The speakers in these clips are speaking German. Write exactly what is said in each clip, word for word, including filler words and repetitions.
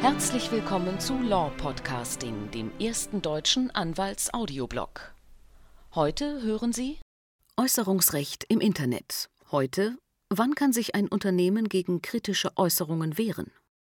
Herzlich willkommen zu Law Podcasting, dem ersten deutschen Anwalts-Audioblog. Heute hören Sie Äußerungsrecht im Internet. Heute: Wann kann sich ein Unternehmen gegen kritische Äußerungen wehren?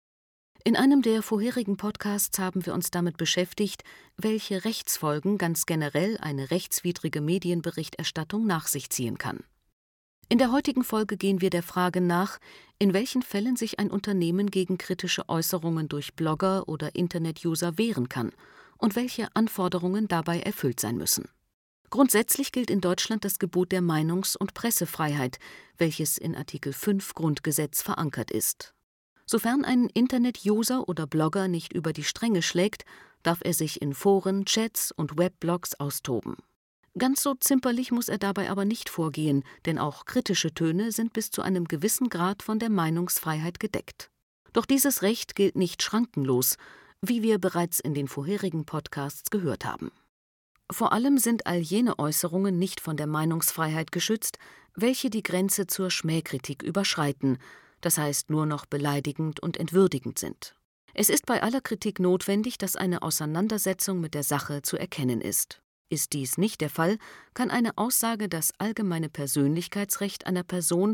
In einem der vorherigen Podcasts haben wir uns damit beschäftigt, welche Rechtsfolgen ganz generell eine rechtswidrige Medienberichterstattung nach sich ziehen kann. In der heutigen Folge gehen wir der Frage nach, in welchen Fällen sich ein Unternehmen gegen kritische Äußerungen durch Blogger oder Internet-User wehren kann und welche Anforderungen dabei erfüllt sein müssen. Grundsätzlich gilt in Deutschland das Gebot der Meinungs- und Pressefreiheit, welches in Artikel fünf Grundgesetz verankert ist. Sofern ein Internet-User oder Blogger nicht über die Stränge schlägt, darf er sich in Foren, Chats und Webblogs austoben. Ganz so zimperlich muss er dabei aber nicht vorgehen, denn auch kritische Töne sind bis zu einem gewissen Grad von der Meinungsfreiheit gedeckt. Doch dieses Recht gilt nicht schrankenlos, wie wir bereits in den vorherigen Podcasts gehört haben. Vor allem sind all jene Äußerungen nicht von der Meinungsfreiheit geschützt, welche die Grenze zur Schmähkritik überschreiten, das heißt nur noch beleidigend und entwürdigend sind. Es ist bei aller Kritik notwendig, dass eine Auseinandersetzung mit der Sache zu erkennen ist. Ist dies nicht der Fall, kann eine Aussage das allgemeine Persönlichkeitsrecht einer Person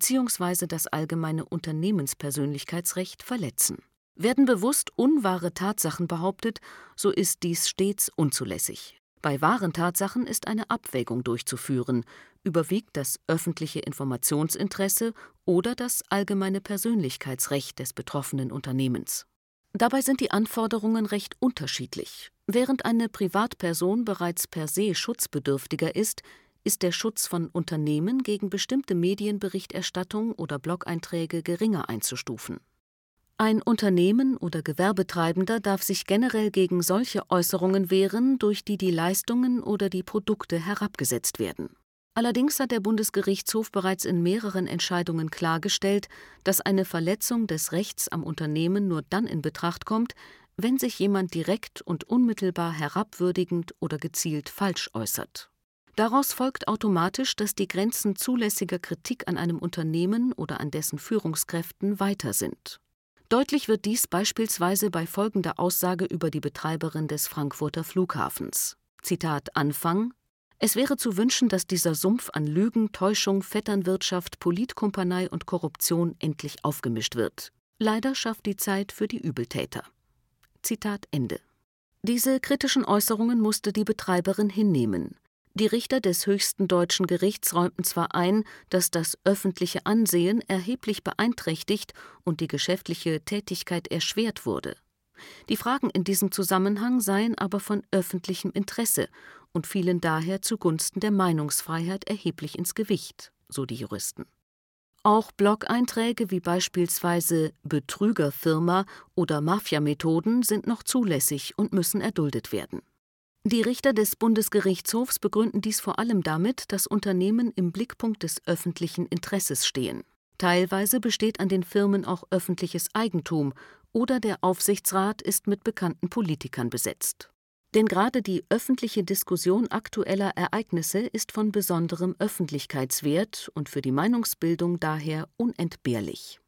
bzw. das allgemeine Unternehmenspersönlichkeitsrecht verletzen. Werden bewusst unwahre Tatsachen behauptet, so ist dies stets unzulässig. Bei wahren Tatsachen ist eine Abwägung durchzuführen, überwiegt das öffentliche Informationsinteresse oder das allgemeine Persönlichkeitsrecht des betroffenen Unternehmens. Dabei sind die Anforderungen recht unterschiedlich. Während eine Privatperson bereits per se schutzbedürftiger ist, ist der Schutz von Unternehmen gegen bestimmte Medienberichterstattung oder Blog-Einträge geringer einzustufen. Ein Unternehmen oder Gewerbetreibender darf sich generell gegen solche Äußerungen wehren, durch die die Leistungen oder die Produkte herabgesetzt werden. Allerdings hat der Bundesgerichtshof bereits in mehreren Entscheidungen klargestellt, dass eine Verletzung des Rechts am Unternehmen nur dann in Betracht kommt, wenn sich jemand direkt und unmittelbar herabwürdigend oder gezielt falsch äußert. Daraus folgt automatisch, dass die Grenzen zulässiger Kritik an einem Unternehmen oder an dessen Führungskräften weiter sind. Deutlich wird dies beispielsweise bei folgender Aussage über die Betreiberin des Frankfurter Flughafens. Zitat Anfang: Es wäre zu wünschen, dass dieser Sumpf an Lügen, Täuschung, Vetternwirtschaft, Politkumpanei und Korruption endlich aufgemischt wird. Leider schafft die Zeit für die Übeltäter. Zitat Ende. Diese kritischen Äußerungen musste die Betreiberin hinnehmen. Die Richter des höchsten deutschen Gerichts räumten zwar ein, dass das öffentliche Ansehen erheblich beeinträchtigt und die geschäftliche Tätigkeit erschwert wurde. Die Fragen in diesem Zusammenhang seien aber von öffentlichem Interesse und fielen daher zugunsten der Meinungsfreiheit erheblich ins Gewicht, so die Juristen. Auch Blog-Einträge wie beispielsweise Betrügerfirma oder Mafia-Methoden sind noch zulässig und müssen erduldet werden. Die Richter des Bundesgerichtshofs begründen dies vor allem damit, dass Unternehmen im Blickpunkt des öffentlichen Interesses stehen. Teilweise besteht an den Firmen auch öffentliches Eigentum oder der Aufsichtsrat ist mit bekannten Politikern besetzt. Denn gerade die öffentliche Diskussion aktueller Ereignisse ist von besonderem Öffentlichkeitswert und für die Meinungsbildung daher unentbehrlich.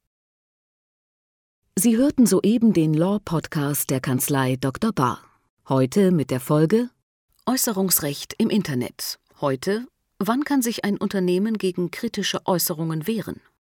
Sie hörten soeben den Law-Podcast der Kanzlei Doktor Bahr. Heute mit der Folge Äußerungsrecht im Internet. Heute: Wann kann sich ein Unternehmen gegen kritische Äußerungen wehren?